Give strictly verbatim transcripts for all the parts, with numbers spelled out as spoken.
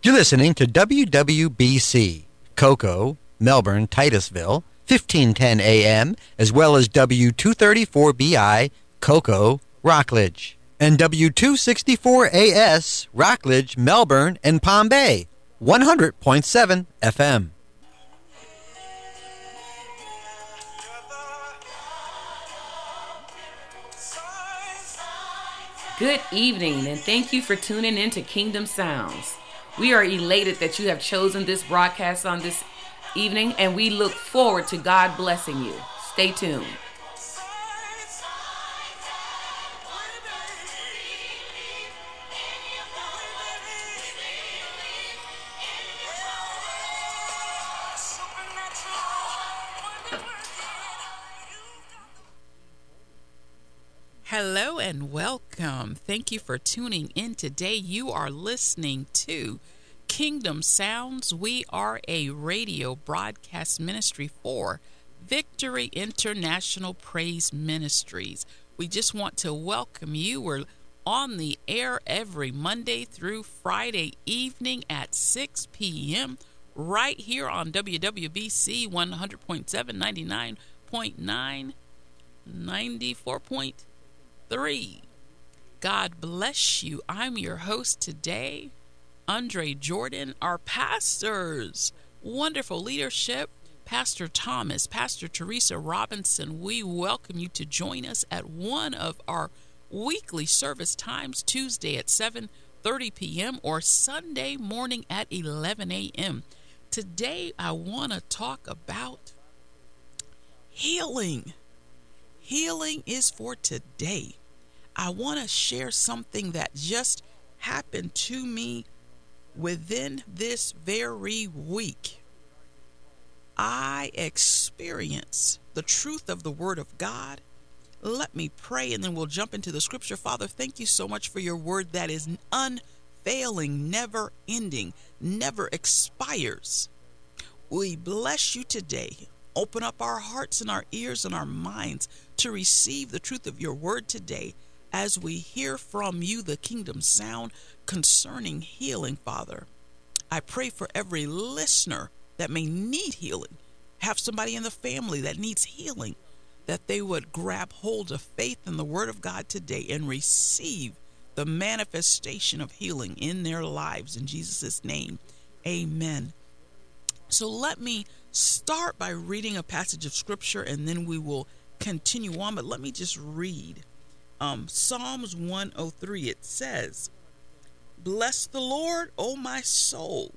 You're listening to W W B C, Cocoa, Melbourne, Titusville, fifteen ten A M, as well as W two thirty-four B I, Cocoa, Rockledge, and W two sixty-four A S, Rockledge, Melbourne, and Palm Bay, one hundred point seven F M. Good evening, and thank you for tuning in to Kingdom Sounds. We are elated that you have chosen this broadcast on this evening, and we look forward to God blessing you. Stay tuned. Hello and welcome. Thank you for tuning in today. You are listening to Kingdom Sounds. We are a radio broadcast ministry for Victory International Praise Ministries. We just want to welcome you. We're on the air every Monday through Friday evening at six p.m. right here on W W B C one hundred point seven, ninety-nine point nine, ninety-four point three. God bless you. I'm your host today, Andre Jordan. Our pastors, wonderful leadership, Pastor Thomas, Pastor Teresa Robinson. We welcome you to join us at one of our weekly service times, Tuesday at seven thirty p.m. or Sunday morning at eleven a.m. Today, I want to talk about healing. Healing is for today. I want to share something that just happened to me within this very week. I experienced the truth of the Word of God. Let me pray and then we'll jump into the scripture. Father, thank you so much for your word that is unfailing, never ending, never expires. We bless you today. Open up our hearts and our ears and our minds to receive the truth of your word today as we hear from you the kingdom sound concerning healing, Father. I pray for every listener that may need healing, have somebody in the family that needs healing, that they would grab hold of faith in the word of God today and receive the manifestation of healing in their lives. In Jesus' name, amen. So let me start by reading a passage of scripture and then we will continue on. But let me just read um, Psalms one oh three. It says, "Bless the Lord, O my soul.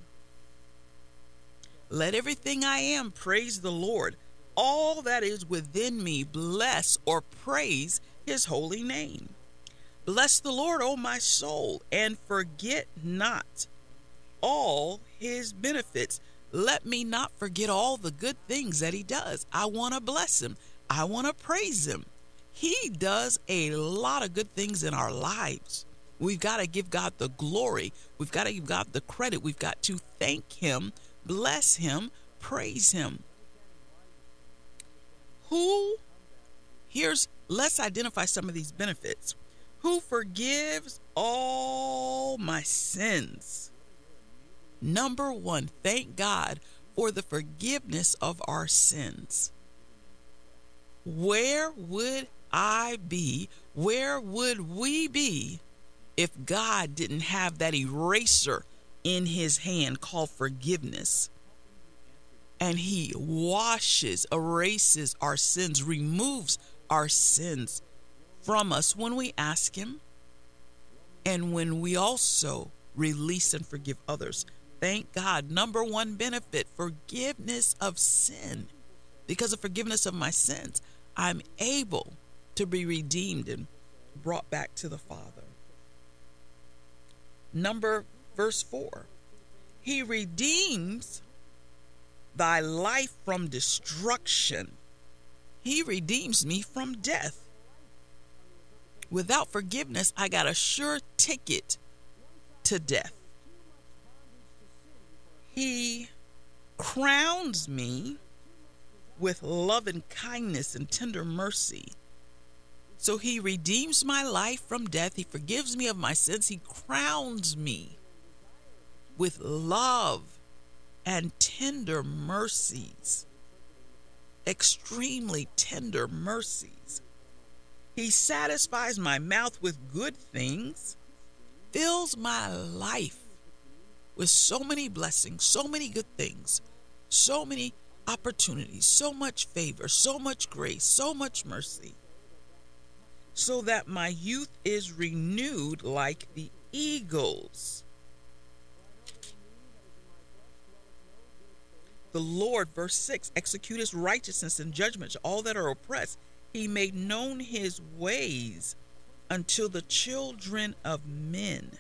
Let everything I am praise the Lord. All that is within me bless or praise his holy name. Bless the Lord, O my soul, and forget not all his benefits." Let me not forget all the good things that he does. I want to bless him. I want to praise him. He does a lot of good things in our lives. We've got to give God the glory. We've got to give God the credit. We've got to thank him, bless him, praise him. Who, here's, let's identify some of these benefits. Who forgives all my sins. Number one, thank God for the forgiveness of our sins. Where would I be? Where would we be if God didn't have that eraser in his hand called forgiveness? And he washes, erases our sins, removes our sins from us when we ask him and when we also release and forgive others. Thank God. Number one benefit, forgiveness of sin. Because of forgiveness of my sins, I'm able to be redeemed and brought back to the Father. Number, verse four, he redeems thy life from destruction. He redeems me from death. Without forgiveness, I got a sure ticket to death. He crowns me with love and kindness and tender mercy. So he redeems my life from death. He forgives me of my sins. He crowns me with love and tender mercies, extremely tender mercies. He satisfies my mouth with good things, fills my life with so many blessings, so many good things, so many opportunities, so much favor, so much grace, so much mercy, so that my youth is renewed like the eagles. The Lord, verse six, execute his righteousness and judgment to all that are oppressed. He made known his ways until the children of men.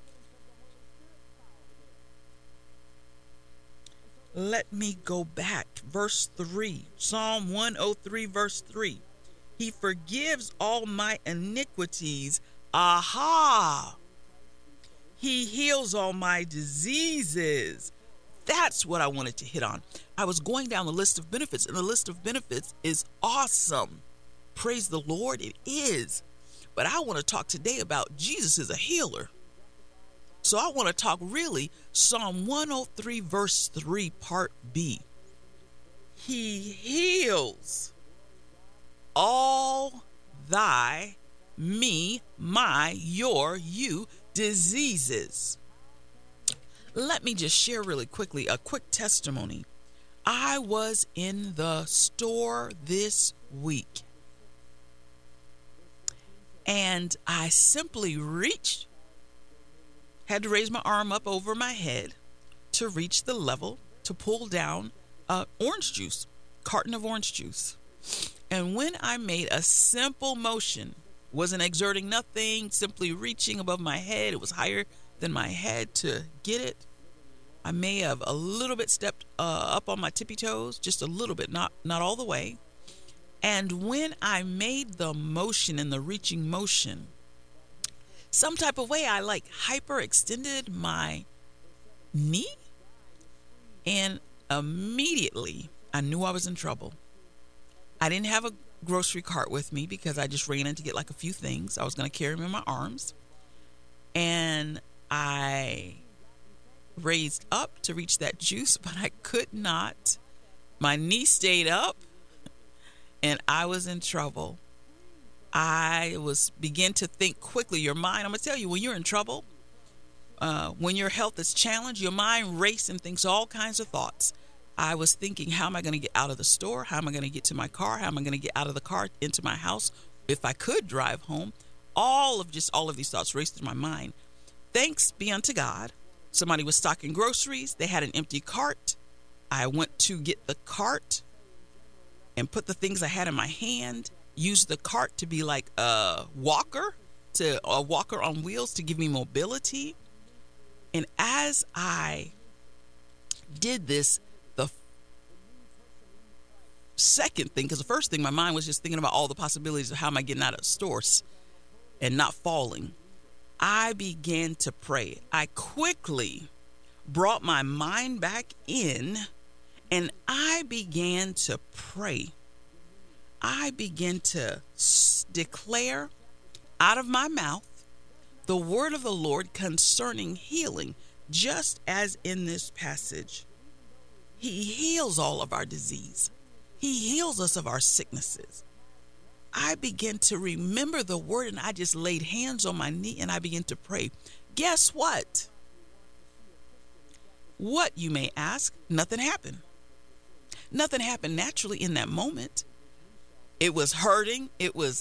Let me go back. Verse three, Psalm one oh three, verse three. He forgives all my iniquities. Aha! He heals all my diseases. That's what I wanted to hit on. I was going down the list of benefits, and the list of benefits is awesome. Praise the Lord, it is. But I want to talk today about Jesus is a healer. So I want to talk really Psalm one oh three, verse three, part B. He heals all thy, me, my, your, you, diseases. Let me just share really quickly a quick testimony. I was in the store this week, and I simply reached, had to raise my arm up over my head to reach the level to pull down uh, orange juice, carton of orange juice. And when I made a simple motion, wasn't exerting nothing, simply reaching above my head, it was higher than my head to get it. I may have a little bit stepped uh, up on my tippy toes, just a little bit, not not all the way. And when I made the motion and the reaching motion, some type of way I like hyperextended my knee, and immediately I knew I was in trouble. I didn't have a grocery cart with me because I just ran in to get like a few things. I was going to carry them in my arms, and I raised up to reach that juice, but I could not. My knee stayed up, and I was in trouble. I was begin to think quickly. Your mind, I'm going to tell you, when you're in trouble, uh, when your health is challenged, your mind races and thinks all kinds of thoughts. I was thinking, how am I going to get out of the store? How am I going to get to my car? How am I going to get out of the car into my house? If I could drive home, all of just all of these thoughts raced through my mind. Thanks be unto God. Somebody was stocking groceries. They had an empty cart. I went to get the cart and put the things I had in my hand, used the cart to be like a walker, to a walker on wheels to give me mobility. And as I did this, the second thing, because the first thing, my mind was just thinking about all the possibilities of how am I getting out of stores and not falling. I began to pray. I quickly brought my mind back in, and I began to pray. I began to declare out of my mouth the word of the Lord concerning healing, just as in this passage. He heals all of our disease. He heals us of our sicknesses. I began to remember the word, and I just laid hands on my knee and I began to pray. Guess what? What, you may ask? Nothing happened. Nothing happened naturally in that moment. It was hurting. It was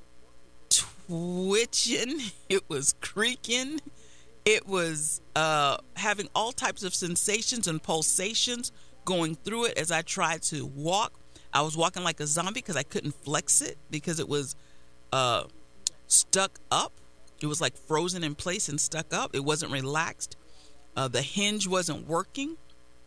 twitching. It was creaking. It was uh, having all types of sensations and pulsations going through it as I tried to walk. I was walking like a zombie because I couldn't flex it because it was uh, stuck up. It was like frozen in place and stuck up. It wasn't relaxed. Uh, the hinge wasn't working.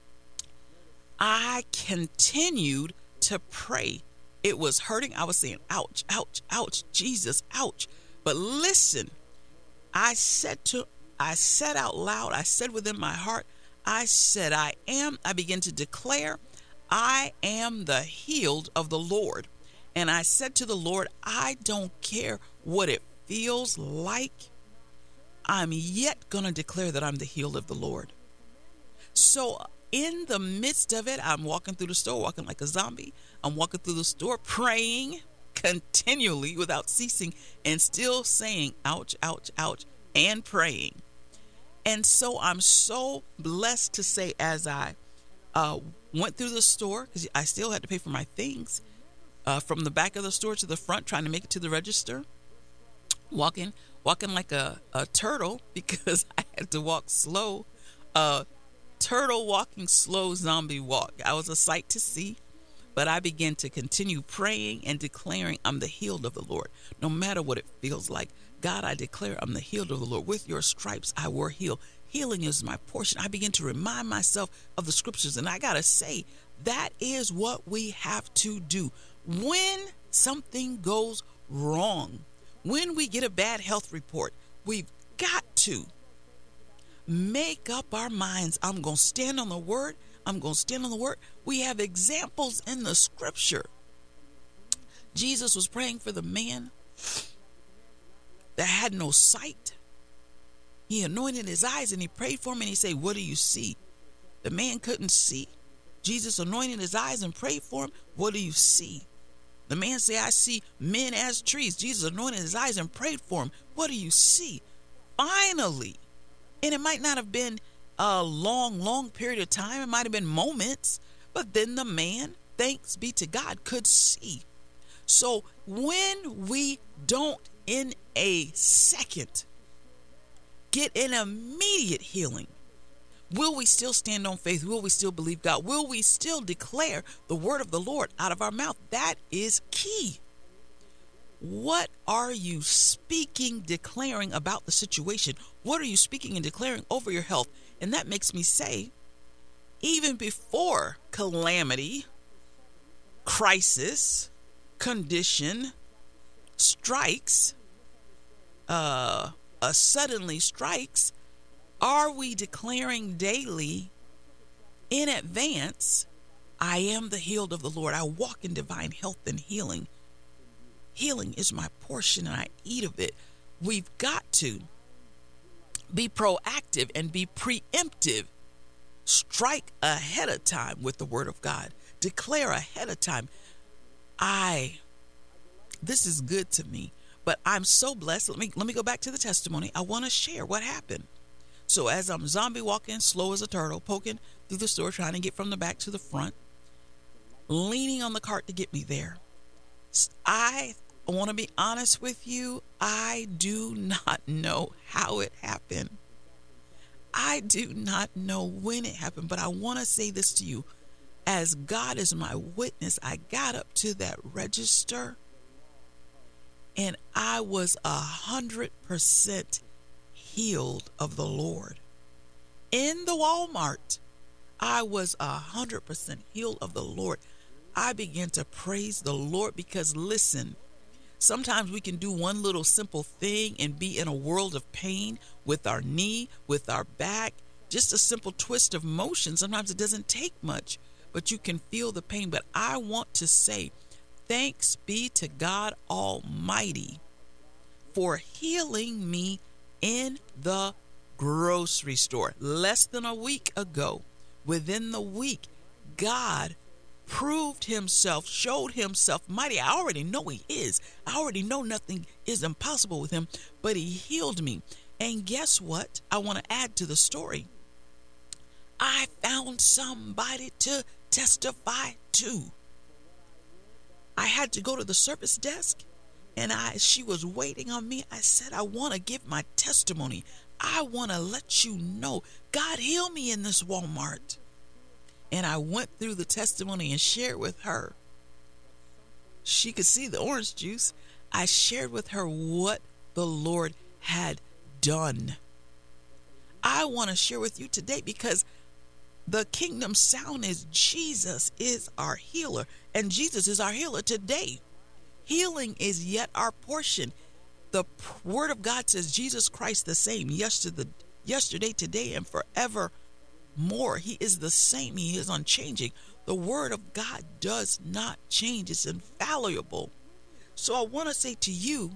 I continued to pray. It was hurting. I was saying, ouch, ouch, ouch, Jesus, ouch. But listen, I said to, I said out loud, I said within my heart, I said, I am, I began to declare, I am the healed of the Lord. And I said to the Lord, I don't care what it feels like. I'm yet going to declare that I'm the healed of the Lord. So in the midst of it, I'm walking through the store, walking like a zombie. I'm walking through the store, praying continually without ceasing and still saying, ouch, ouch, ouch, and praying. And so I'm so blessed to say, as I uh, went through the store, because I still had to pay for my things, uh, from the back of the store to the front, trying to make it to the register, walking, walking like a, a turtle because I had to walk slow, uh, turtle walking slow zombie walk. I was a sight to see, but I began to continue praying and declaring, I'm the healed of the Lord. No matter what it feels like, God, I declare I'm the healed of the Lord. With your stripes, I were healed. Healing is my portion. I begin to remind myself of the scriptures. And I got to say, that is what we have to do. When something goes wrong, when we get a bad health report, we've got to make up our minds. I'm going to stand on the word. I'm going to stand on the word. We have examples in the scripture. Jesus was praying for the man that had no sight. He anointed his eyes and he prayed for him and he said, what do you see? The man couldn't see. Jesus anointed his eyes and prayed for him. What do you see? The man said, I see men as trees. Jesus anointed his eyes and prayed for him. What do you see? Finally, and it might not have been a long, long period of time. It might have been moments, but then the man, thanks be to God, could see. So when we don't in a second get an immediate healing, will we still stand on faith? Will we still believe God? Will we still declare the word of the Lord out of our mouth? That is key. What are you speaking, declaring about the situation? What are you speaking and declaring over your health? And that makes me say, even before calamity, crisis, condition strikes, uh, uh, suddenly strikes, are we declaring daily in advance, I am the healed of the Lord. I walk in divine health and healing. Healing is my portion and I eat of it. We've got to be proactive and be preemptive. Strike ahead of time with the word of God. Declare ahead of time. I, this is good to me, but I'm so blessed. Let me, let me go back to the testimony. I want to share what happened. So as I'm zombie walking, slow as a turtle, poking through the store, trying to get from the back to the front, leaning on the cart to get me there, I want to be honest with you. I do not know how it happened. I do not know when it happened, but I want to say this to you. As God is my witness, I got up to that register and I was a hundred percent healed of the Lord. In the Walmart, I was a hundred percent healed of the Lord. I began to praise the Lord because, listen, sometimes we can do one little simple thing and be in a world of pain with our knee, with our back, just a simple twist of motion. Sometimes it doesn't take much, but you can feel the pain. But I want to say, thanks be to God Almighty for healing me in the grocery store. Less than a week ago, within the week, God proved himself, showed himself mighty. I already know he is. I already know nothing is impossible with him, but he healed me. And guess what? I want to add to the story. I found somebody to testify to. I had to go to the service desk and I she was waiting on me. I said, I want to give my testimony. I want to let you know God healed me in this Walmart. And I went through the testimony and shared with her. She could see the orange juice. I shared with her what the Lord had done. I want to share with you today because the kingdom sound is Jesus is our healer, and Jesus is our healer today. Healing is yet our portion. The word of God says Jesus Christ the same yesterday, yesterday, today, and forever. More. He is the same. He is unchanging. The word of God does not change. It's infallible. So I want to say to you,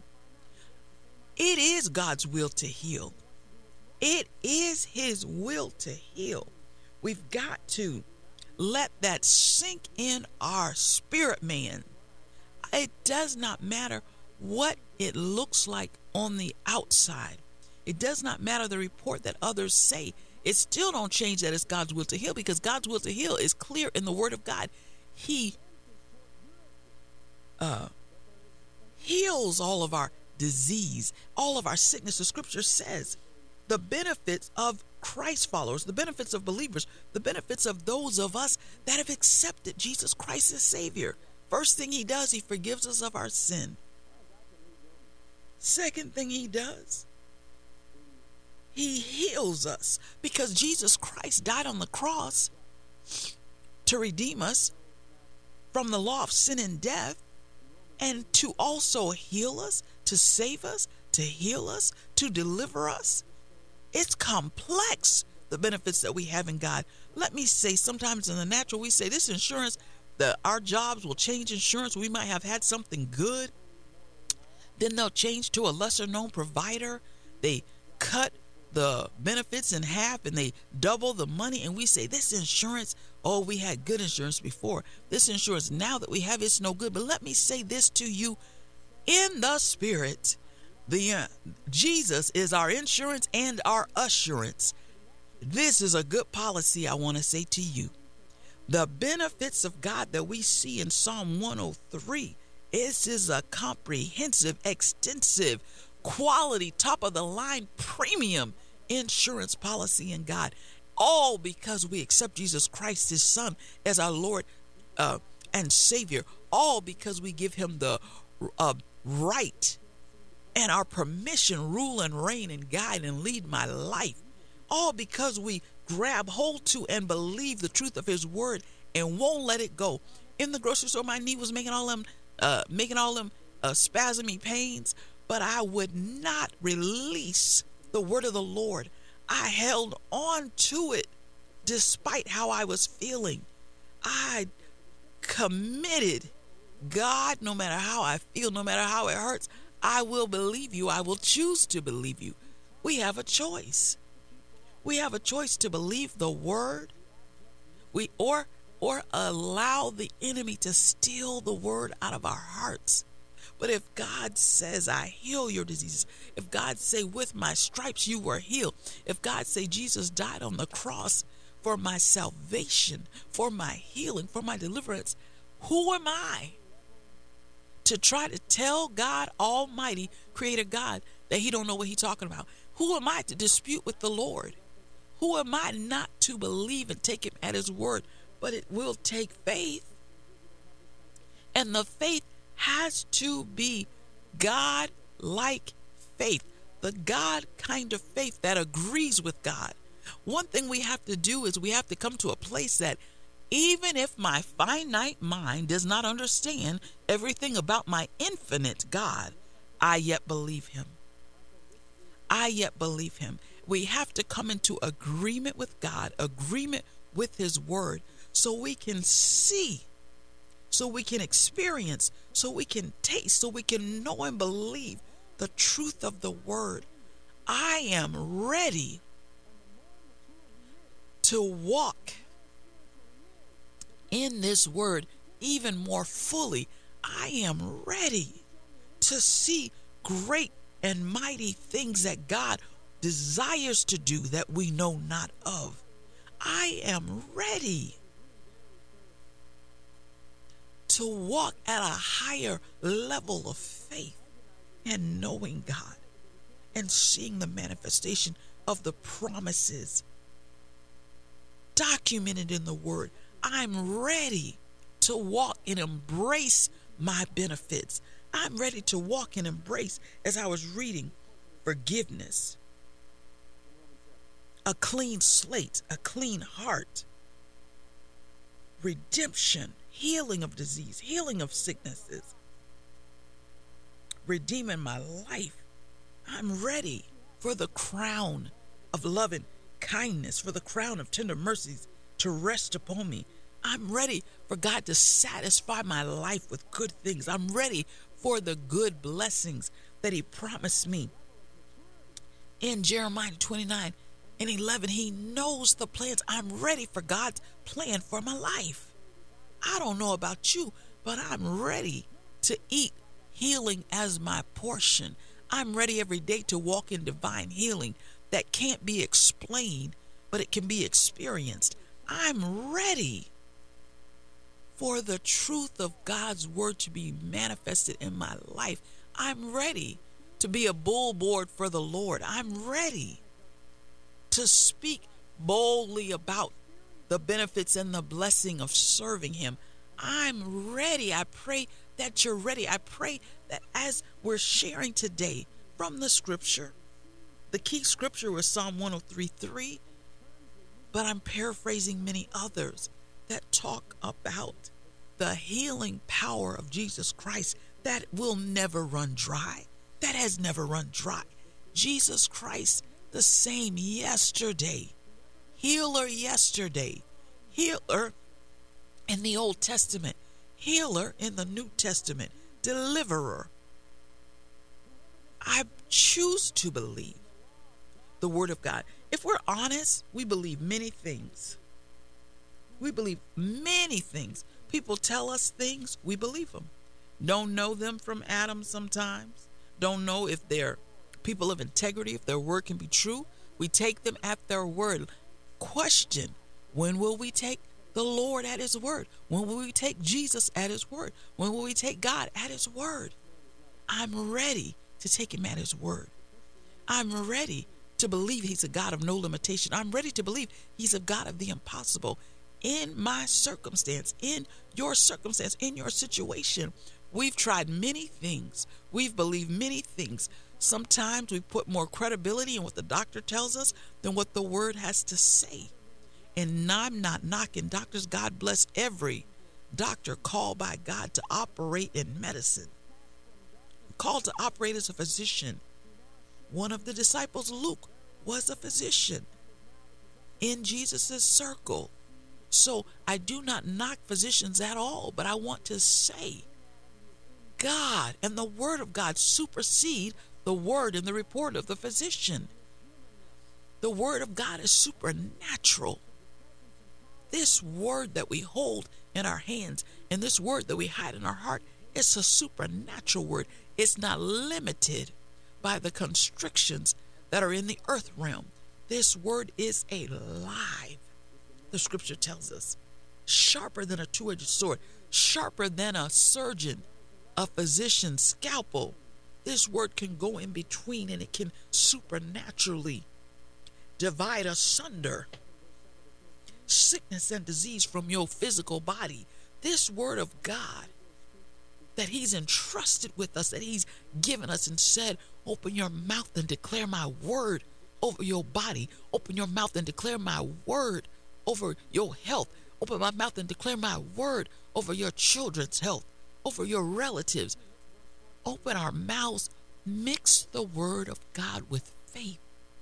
it is God's will to heal. It is his will to heal. We've got to let that sink in our spirit, man. It does not matter what it looks like on the outside. It does not matter the report that others say. It still don't change that it's God's will to heal, because God's will to heal is clear in the Word of God. He uh, heals all of our disease, all of our sickness. The scripture says the benefits of Christ followers, the benefits of believers, the benefits of those of us that have accepted Jesus Christ as Savior. First thing he does, he forgives us of our sin. Second thing he does, he heals us, because Jesus Christ died on the cross to redeem us from the law of sin and death, and to also heal us, to save us, to heal us, to deliver us. It's complex, the benefits that we have in God. Let me say, sometimes in the natural, we say this insurance, that our jobs will change insurance. We might have had something good, then they'll change to a lesser known provider. They cut the benefits in half and they double the money, and we say this insurance, oh, we had good insurance before. This insurance now that we have, it's no good. But let me say this to you in the spirit. The uh, Jesus is our insurance and our assurance. This is a good policy, I want to say to you. The benefits of God that we see in Psalm one oh three, this is a comprehensive, extensive, quality, top of the line, premium insurance policy in God. All because we accept Jesus Christ, his son, as our Lord uh, and Savior. All because we give him the uh, right and our permission, rule and reign and guide and lead my life. All because we grab hold to and believe the truth of his word and won't let it go. In the grocery store, my knee was making all them, uh, making all them uh, spasmy pains, but I would not release the word of the Lord. I held on to it despite how I was feeling. I committed, God, no matter how I feel, no matter how it hurts, I will believe you. I will choose to believe you. We have a choice. We have a choice to believe the word, we or or allow the enemy to steal the word out of our hearts. But if God says, I heal your diseases, if God say, with my stripes you were healed, if God say Jesus died on the cross for my salvation, for my healing, for my deliverance, who am I to try to tell God Almighty, Creator God, that he don't know what he's talking about? Who am I to dispute with the Lord? Who am I not to believe and take him at his word? But it will take faith. And the faith has to be God-like faith, the God kind of faith that agrees with God. One thing we have to do is we have to come to a place that even if my finite mind does not understand everything about my infinite God, I yet believe him. I yet believe him. We have to come into agreement with God, agreement with his word, so we can see, so we can experience, so we can taste, so we can know and believe the truth of the word. I am ready to walk in this word even more fully. I am ready to see great and mighty things that God desires to do that we know not of. I am ready to walk at a higher level of faith and knowing God and seeing the manifestation of the promises documented in the word. I'm ready to walk and embrace my benefits. I'm ready to walk and embrace, as I was reading, forgiveness, a clean slate, a clean heart, redemption, healing of disease, healing of sicknesses, redeeming my life. I'm ready for the crown of love and kindness, for the crown of tender mercies to rest upon me. I'm ready for God to satisfy my life with good things. I'm ready for the good blessings that he promised me in Jeremiah twenty-nine In eleven, he knows the plans. I'm ready for God's plan for my life. I don't know about you, but I'm ready to eat healing as my portion. I'm ready every day to walk in divine healing that can't be explained, but it can be experienced. I'm ready for the truth of God's word to be manifested in my life. I'm ready to be a billboard for the Lord. I'm ready to speak boldly about the benefits and the blessing of serving him. I'm ready. I pray that you're ready. I pray that as we're sharing today from the scripture, the key scripture was Psalm one oh three three, but I'm paraphrasing many others that talk about the healing power of Jesus Christ that will never run dry, that has never run dry. Jesus Christ, the same yesterday, healer yesterday, healer in the Old Testament, healer in the New Testament, deliverer. I choose to believe the word of God. If we're honest, we believe many things. We believe many things. People tell us things, we believe them. Don't know them from Adam sometimes. Don't know if they're people of integrity, if their word can be true. We take them at their word. Question, when will we take the Lord at his word? When will we take Jesus at his word? When will we take God at his word? I'm ready to take him at his word. I'm ready to believe he's a God of no limitation. I'm ready to believe he's a God of the impossible. In my circumstance, in your circumstance, in your situation, we've tried many things. We've believed many things. Sometimes we put more credibility in what the doctor tells us than what the word has to say. And I'm not knocking doctors. God bless every doctor called by God to operate in medicine, called to operate as a physician. One of the disciples, Luke, was a physician in Jesus's circle. So I do not knock physicians at all, but I want to say God and the word of God supersede the word and the report of the physician. The word of God is supernatural. This word that we hold in our hands and this word that we hide in our heart, it's a supernatural word. It's not limited by the constrictions that are in the earth realm. This word is alive. The scripture tells us, sharper than a two-edged sword, sharper than a surgeon, a physician's scalpel. This word can go in between and it can supernaturally divide asunder sickness and disease from your physical body. This word of God that he's entrusted with us, that he's given us and said, open your mouth and declare my word over your body. Open your mouth and declare my word over your health. Open my mouth and declare my word over your children's health, over your relatives. Open our mouths, mix the word of God with faith.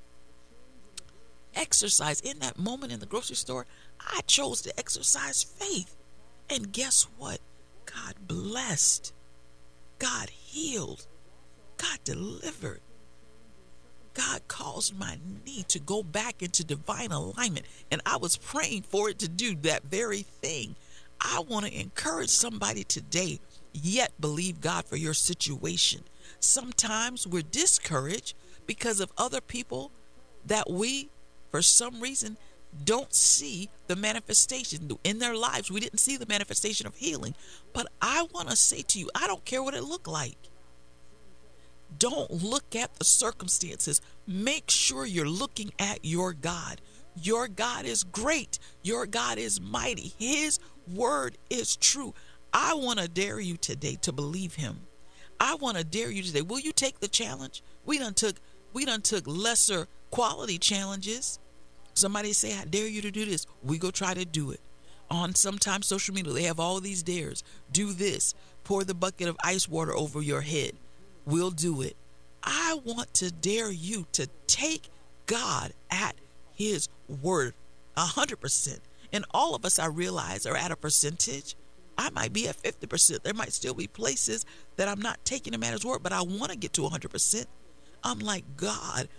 Exercise. In that moment in the grocery store, I chose to exercise faith. And guess what? God blessed. God healed. God delivered. God caused my knee to go back into divine alignment. And I was praying for it to do that very thing. I want to encourage somebody today, yet believe God for your situation. Sometimes we're discouraged because of other people that we, for some reason, don't see the manifestation in their lives. We didn't see the manifestation of healing. But I want to say to you, I don't care what it looked like. Don't look at the circumstances. Make sure you're looking at your God. Your God is great. Your God is mighty. His word is true. I want to dare you today to believe him. I want to dare you today. Will you take the challenge? We done took we done took lesser quality challenges. Somebody say, I dare you to do this. We go try to do it. On sometimes social media, they have all these dares. Do this. Pour the bucket of ice water over your head. We'll do it. I want to dare you to take God at his word a hundred percent. And all of us, I realize, are at a percentage. I might be at fifty percent. There might still be places that I'm not taking him at his word, but I want to get to one hundred percent. I'm like, God,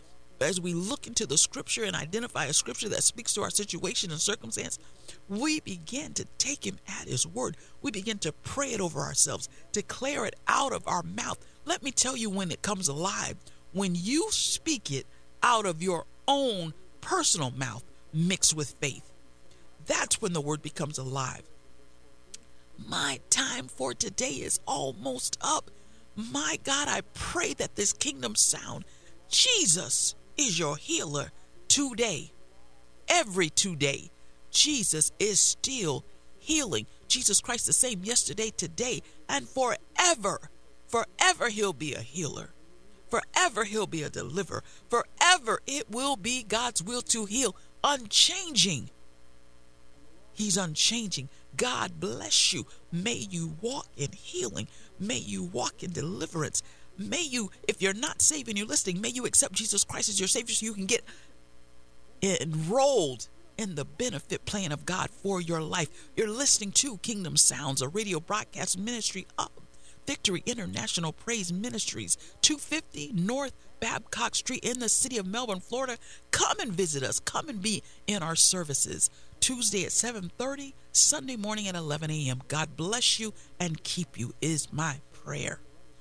as we look into the scripture and identify a scripture that speaks to our situation and circumstance, we begin to take him at his word. We begin to pray it over ourselves, declare it out of our mouth. Let me tell you when it comes alive. When you speak it out of your own personal mouth mixed with faith, that's when the word becomes alive. My time for today is almost up. My God, I pray that this kingdom sound, Jesus is your healer today. Every today, Jesus is still healing. Jesus Christ the same yesterday, today, and forever. Forever he'll be a healer. Forever he'll be a deliverer. Forever it will be God's will to heal. Unchanging. He's unchanging. God bless you. May you walk in healing. May you walk in deliverance. May you, if you're not saved and you're listening, may you accept Jesus Christ as your Savior so you can get enrolled in the benefit plan of God for your life. You're listening to Kingdom Sounds, a radio broadcast ministry of Victory International Praise Ministries, two fifty North Babcock Street in the city of Melbourne, Florida. Come and visit us. Come and be in our services. Tuesday at seven thirty, Sunday morning at eleven a.m. God bless you and keep you is my prayer.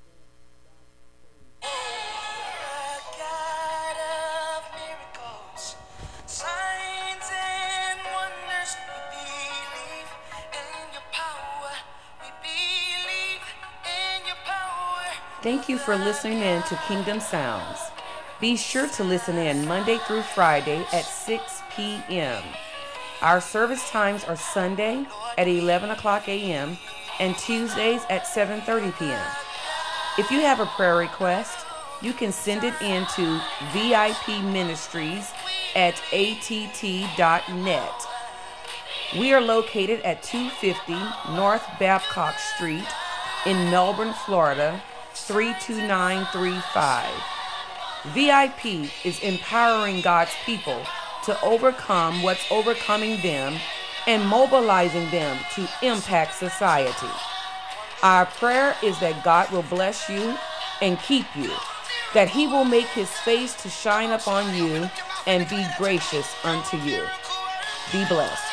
Thank you for listening in to Kingdom Sounds. Be sure to listen in Monday through Friday at six p.m. Our service times are Sunday at eleven o'clock a.m. and Tuesdays at seven thirty p.m. If you have a prayer request, you can send it in to V I P Ministries at A T T dot net. We are located at two fifty North Babcock Street in Melbourne, Florida, three two nine three five. V I P is empowering God's people to overcome what's overcoming them and mobilizing them to impact society. Our prayer is that God will bless you and keep you, that he will make his face to shine upon you and be gracious unto you. Be blessed.